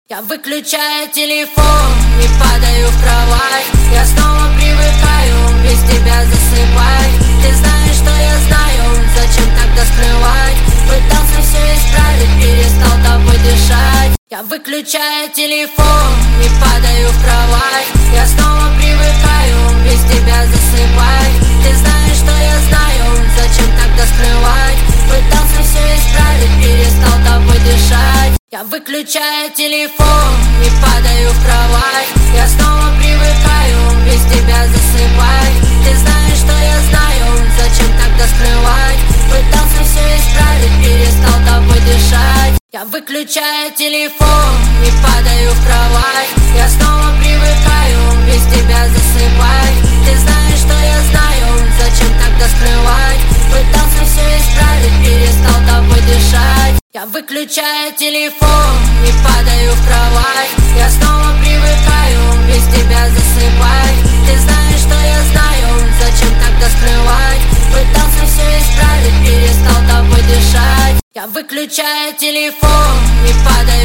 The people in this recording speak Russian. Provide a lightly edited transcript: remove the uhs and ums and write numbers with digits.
Я выключаю телефон и падаю в кровать. Я снова привыкаю без тебя засыпать. Ты знаешь, что я знаю, зачем тогда скрывать? Пытался все исправить, перестал тобой дышать. Я выключаю телефон и падаю в кровать. Я снова привыкаю без тебя засыпать. Ты знаешь, что я знаю, зачем тогда скрывать? Пытался все исправить, перестал тобой дышать. Я выключаю телефон и падаю в кровать. Я снова привыкаю без тебя засыпать. Ты знаешь, что я знаю, зачем тогда скрывать? Пытался все исправить, перестал тобой дышать. Я выключаю телефон и падаю в кровать. Я снова привыкаю без тебя засыпать. Ты знаешь, что я знаю, зачем тогда скрывать? Пытался все исправить, перестал тобой дышать. Я выключаю телефон и падаю в кровать. Я снова привыкаю без тебя засыпать. Ты знаешь, что я знаю, зачем тогда скрывать? Пытался все исправить, перестал тобой дышать. Я выключаю телефон и падаю